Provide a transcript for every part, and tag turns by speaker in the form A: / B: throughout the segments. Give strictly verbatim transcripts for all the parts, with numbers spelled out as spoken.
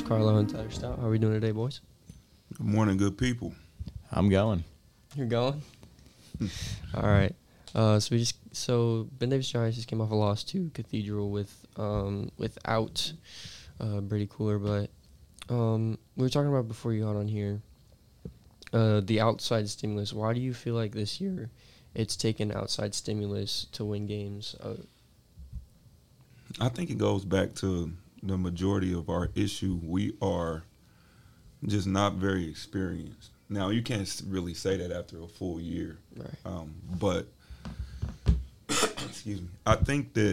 A: Carlo and Tyler Stout. How are we doing today, boys?
B: Good morning, good people.
C: I'm going.
A: You're going? All right. Uh, so we just so Ben Davis Giants just came off a loss to Cathedral with um without uh, Brady Cooler, but um we were talking about before you got on here uh the outside stimulus. Why do you feel like this year it's taken outside stimulus to win games? Uh,
B: I think it goes back to the majority of our issue. We are just not very experienced. Now, you can't really say that after a full year,
A: right.
B: um, but excuse me. I think that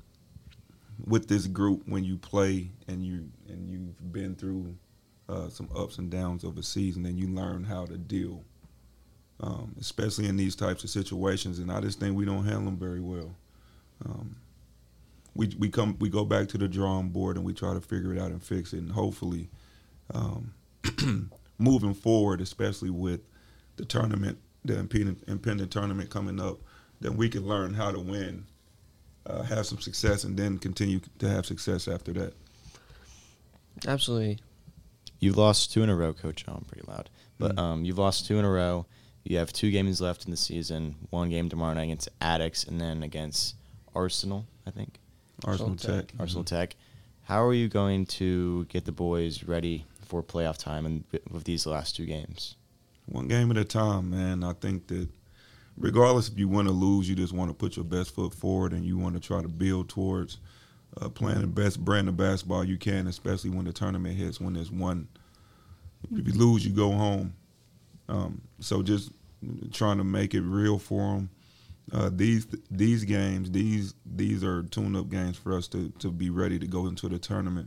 B: with this group, when you play and you and you've been through uh, some ups and downs of a season, and you learn how to deal, um, especially in these types of situations. And I just think we don't handle them very well. Um, we we come we go back to the drawing board and we try to figure it out and fix it, and hopefully. Um, moving forward, especially with the tournament, the impending, impending tournament coming up, then we can learn how to win, uh, have some success, and then continue to have success after that.
A: Absolutely.
C: You've lost two in a row, Coach. Oh, I'm pretty loud. But
B: Mm-hmm.
C: um, you've lost two in a row. You have two games left in the season, one game tomorrow night against Addicts, and then against Arsenal, I think.
B: Arsenal
A: Arsenal
B: Tech.
A: Tech.
C: Arsenal Tech. How are you going to get the boys ready for playoff time and with these last two games?
B: One game at a time, man. I think that regardless if you win or lose, you just want to put your best foot forward and you want to try to build towards uh, playing the best brand of basketball you can, especially when the tournament hits, when there's one. If you lose, you go home. Um, so just trying to make it real for them. Uh, these these games, these these are tune-up games for us to, to be ready to go into the tournament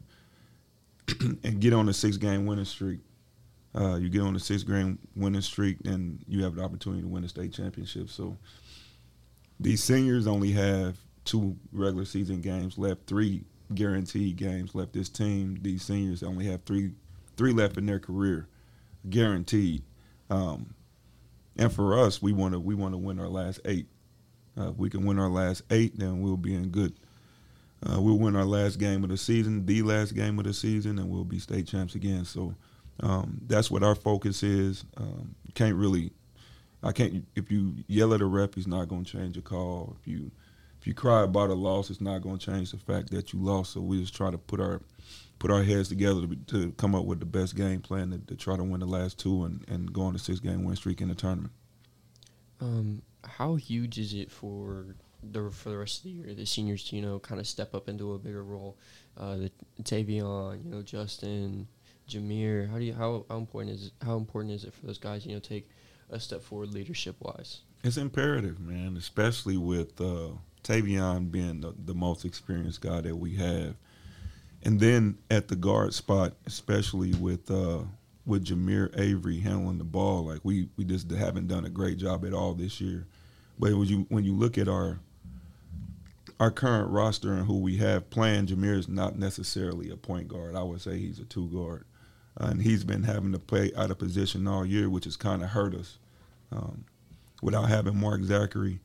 B: and get on a six-game winning streak. Uh, you get on a six-game winning streak, then you have the opportunity to win a state championship. So these seniors only have two regular season games left, three guaranteed games left. This team, these seniors only have three three left in their career, guaranteed. Um, and for us, we want to we want to win our last eight. Uh, if we can win our last eight, then we'll be in good. Uh, we'll win our last game of the season, the last game of the season, and we'll be state champs again. So um, that's what our focus is. Um, can't really, I can't. If you yell at a ref, he's not going to change a call. If you, if you cry about a loss, it's not going to change the fact that you lost. So we just try to put our, put our heads together to, to come up with the best game plan to, to try to win the last two and, and go on a six-game win streak in the tournament.
A: Um, how huge is it for the for the rest of the year, the seniors to, you know, kind of step up into a bigger role? Uh, the Tavion, you know, Justin, Jameer. How do you how, how important is it, how important is it for those guys, you know, take a step forward leadership wise?
B: It's imperative, man, especially with uh, Tavion being the, the most experienced guy that we have, and then at the guard spot, especially with uh, with Jameer Avery handling the ball, like we we just haven't done a great job at all this year. But when you when you look at our our current roster and who we have playing, Jameer is not necessarily a point guard. I would say he's a two guard, uh, and he's been having to play out of position all year, which has kind of hurt us. Um, without having Mark Zachary,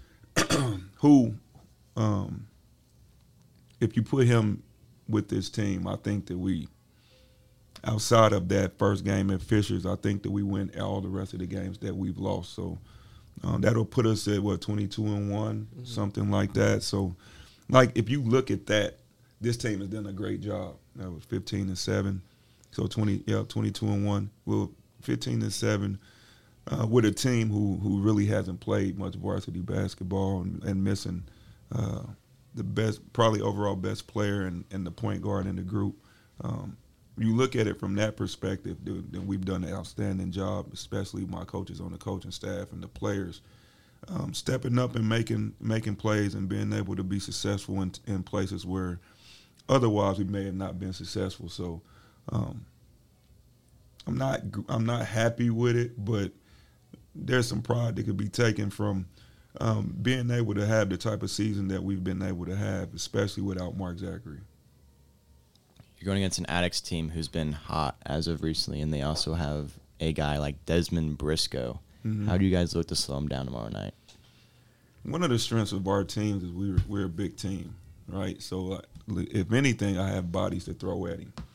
B: who, um, if you put him with this team, I think that we, outside of that first game at Fishers, I think that we win all the rest of the games that we've lost. So. Um, that'll put us at, what, twenty-two and one, mm-hmm. something like that. So, like, if you look at that, this team has done a great job. That was fifteen and seven. So, twenty, yeah, twenty-two and one. Well, fifteen and seven uh, with a team who, who really hasn't played much varsity basketball and, and missing uh, the best, probably overall best player and, and the point guard in the group. Um, You look at it from that perspective, then we've done an outstanding job, especially my coaches on the coaching staff and the players, um, stepping up and making making plays and being able to be successful in, in places where otherwise we may have not been successful. So um, I'm not I'm not happy with it, but there's some pride that could be taken from um, being able to have the type of season that we've been able to have, especially without Mark Zachary.
C: You're going against an Addicts team who's been hot as of recently, and they also have a guy like Desmond Briscoe. Mm-hmm. How do you guys look to slow him down tomorrow night?
B: One of the strengths of our teams is we're, we're a big team, right? So uh, if anything, I have bodies to throw at him.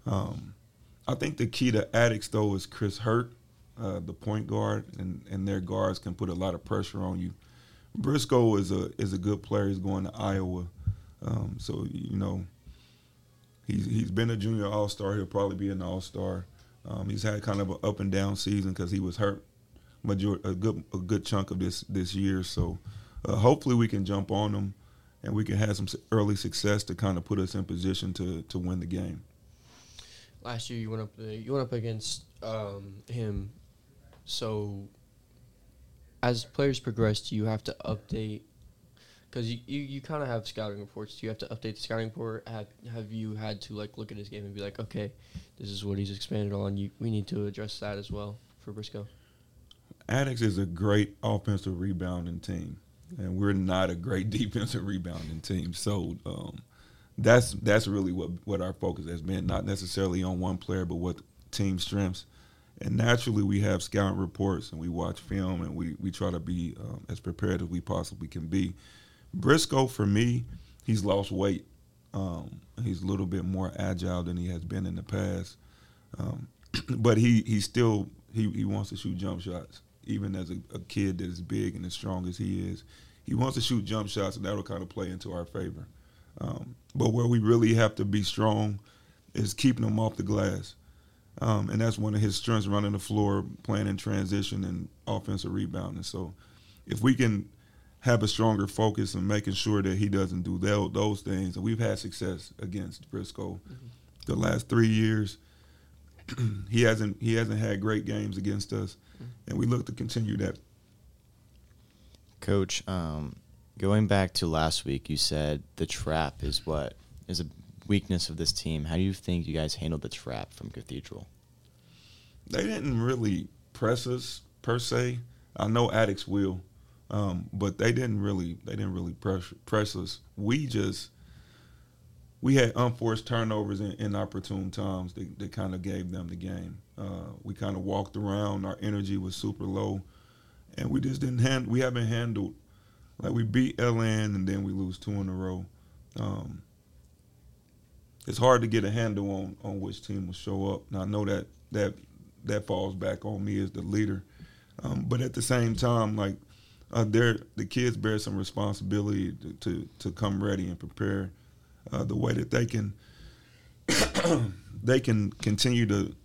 B: Um, I think the key to Addicts, though, is Chris Hurt, uh, the point guard, and, and their guards can put a lot of pressure on you. Briscoe is a is a good player. He's going to Iowa. Um, so, you know, he's, he's been a junior all-star. He'll probably be an all-star. Um, he's had kind of an up-and-down season because he was hurt majority, a good a good chunk of this, this year. So uh, hopefully we can jump on him and we can have some early success to kind of put us in position to, to win the game.
A: Last year you went up uh, you went up against um, him. So as players progress, you have to update because you, you, you kind of have scouting reports. Do you have to update the scouting report? Have have you had to like look at his game and be like, okay, this is what he's expanded on. You we need to address that as well for Briscoe.
B: Addicts is a great offensive rebounding team, and we're not a great defensive rebounding team. So um, that's that's really what what our focus has been, not necessarily on one player, but what team strengths. And naturally, we have scouting reports and we watch film and we, we try to be um, as prepared as we possibly can be. Briscoe, for me, he's lost weight. Um, he's a little bit more agile than he has been in the past. Um, but he, he still he, he wants to shoot jump shots, even as a, a kid that is big and as strong as he is. He wants to shoot jump shots, and that will kind of play into our favor. Um, but where we really have to be strong is keeping him off the glass. Um, and that's one of his strengths, running the floor, playing in transition, and offensive rebounding. So if we can have a stronger focus and making sure that he doesn't do that, those things, and we've had success against Briscoe mm-hmm. the last three years. he hasn't he hasn't had great games against us, mm-hmm. and we look to continue that.
C: Coach, um, going back to last week, you said the trap is what is a weakness of this team. How do you think you guys handled the trap from Cathedral?
B: They didn't really press us per se. I know Addicts will, um, but they didn't really they didn't really press press us. We just we had unforced turnovers in inopportune times that, that kind of gave them the game. Uh, we kind of walked around. Our energy was super low, and we just didn't hand. We haven't handled like we beat L N and then we lose two in a row. Um, It's hard to get a handle on, on which team will show up. Now, I know that that that falls back on me as the leader. Um, but at the same time, like, uh, the kids bear some responsibility to, to, to come ready and prepare uh, the way that they can they can continue to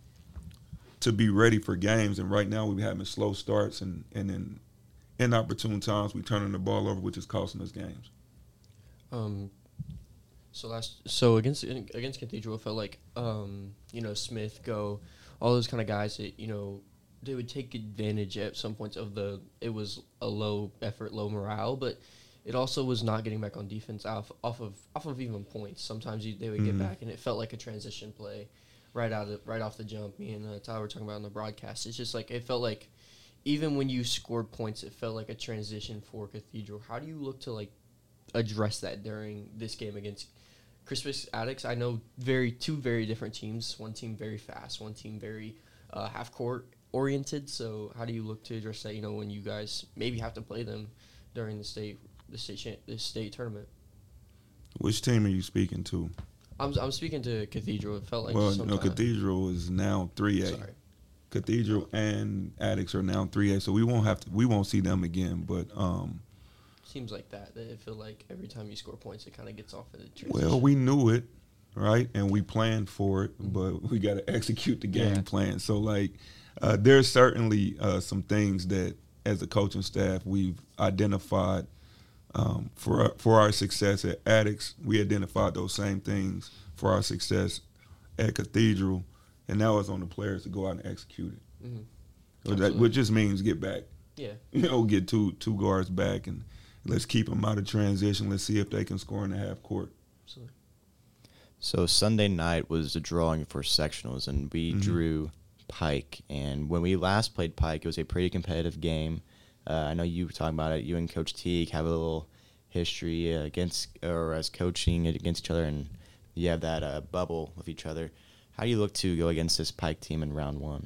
B: to be ready for games. And right now we're having slow starts, and, and in inopportune times we're turning the ball over, which is costing us games.
A: Um. So last, so against against Cathedral, it felt like um, you know Smith, Go, all those kind of guys that you know they would take advantage at some points of the. It was a low effort, low morale, but it also was not getting back on defense off off of off of even points. Sometimes you, they would mm-hmm. get back, and it felt like a transition play right out of right off the jump. Me and uh, Tyler were talking about in the broadcast. It's just like it felt like even when you scored points, it felt like a transition for Cathedral. How do you look to like address that during this game against Crispus Addicts? I know very two very different teams. One team very fast, one team very uh, half court oriented. So how do you look to address that? You know, when you guys maybe have to play them during the state the state cha- the state tournament.
B: Which team are you speaking to?
A: I'm I'm speaking to Cathedral. It felt like
B: well,
A: sometime.
B: no, Cathedral is now three A.
A: Sorry.
B: Cathedral and Addicts are now three A, so we won't have to we won't see them again. But um,
A: seems like that. That it feel like every time you score points, it kind of gets off of the transition.
B: Well, we knew it, right, and we planned for it, but we got to execute the game
A: yeah.
B: plan. So, like, uh, there's certainly uh, some things that, as a coaching staff, we've identified um, for our, for our success at Addicts. We identified those same things for our success at Cathedral, and now it's on the players to go out and execute it.
A: Mm-hmm.
B: So that, which just means get back.
A: Yeah,
B: you know, get two two guards back and. Let's keep them out of transition. Let's see if they can score in the half court.
A: Absolutely.
C: So Sunday night was the drawing for sectionals, and we mm-hmm. drew Pike. And when we last played Pike, it was a pretty competitive game. Uh, I know you were talking about it. You and Coach Teague have a little history against or as coaching against each other, and you have that uh, bubble with each other. How do you look to go against this Pike team in round one?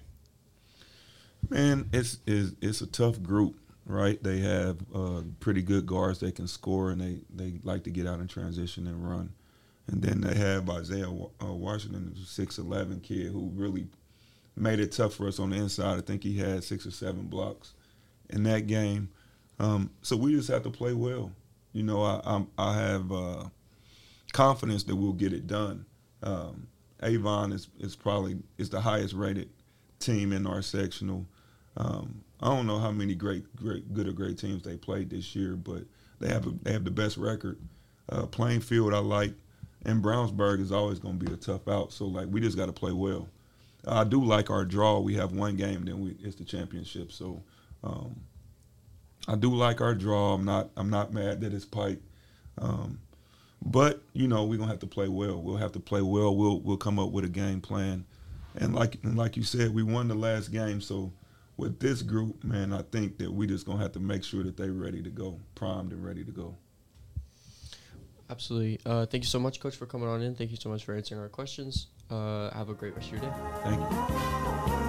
B: Man, it's it's, it's a tough group. Right, they have uh, pretty good guards. They can score, and they, they like to get out in transition and run. And then they have Isaiah uh, Washington, a six eleven kid who really made it tough for us on the inside. I think he had six or seven blocks in that game. Um, so we just have to play well. You know, I I'm, I have uh, confidence that we'll get it done. Um, Avon is, is probably is the highest rated team in our sectional. Um, I don't know how many great, great, good or great teams they played this year, but they have a, they have the best record. Uh, Plainfield, I like, and Brownsburg is always going to be a tough out. So like we just got to play well. I do like our draw. We have one game, then we, it's the championship. So um, I do like our draw. I'm not I'm not mad that it's Pike. Um, but you know we're gonna have to play well. We'll have to play well. We'll we'll come up with a game plan. And like and like you said, we won the last game. So with this group, man, I think that we just gonna have to make sure that they're ready to go, primed and ready to go.
A: Absolutely. Uh, thank you so much, Coach, for coming on in. Thank you so much for answering our questions. Uh, have a great rest of your day.
B: Thank you.